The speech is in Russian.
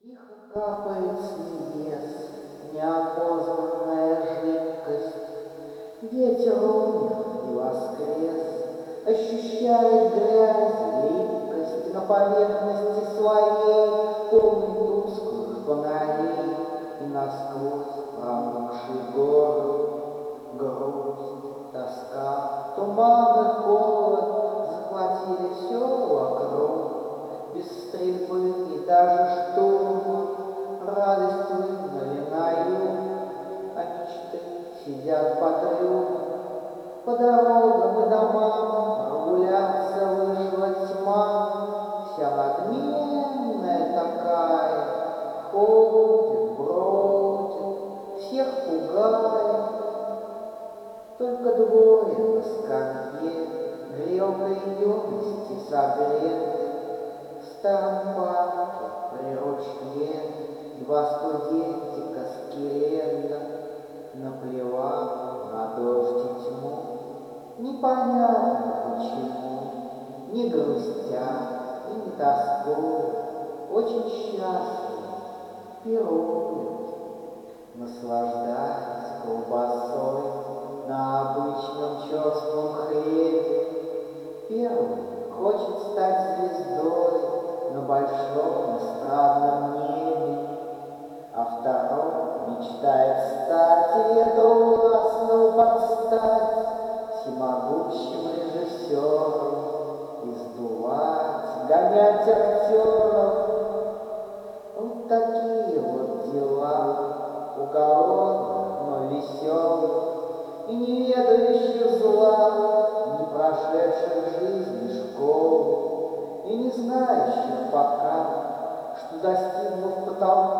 Тихо капает с небес неопознанная жидкость. Ветер умер и воскрес, ощущает грязь и липкость на поверхности своей, полной тусклых фонарей, и насквозь промокший город. Грусть, тоска, туман и холод захватили все вокруг. Без стрельбы и даже штурма радость выгнали на юг, а мечты сидят по трюмам. По дорогам и домам прогуляться вышла тьма, вся надменная такая, ходит, бродит, всех пугает. Только двое на скамье грелкой юности согреты. В старом парке при ручье два студентика скелета, наплевав на дождь и тьму, непонятно почему, не грустя и не тоскуют, очень счастливы, пируют, наслаждаясь колбасой на обычном черством хлебе. Первый хочет стать звездой на большом эстрадном небе, а второй мечтает стать ветру властно подстать всемогущим режиссером и сдувать, гонять актеров. Вот такие вот дела у голодных, но веселых и не ведающих зла, не прошедших жизни школу и не знающих пока, что, достигнув потолка,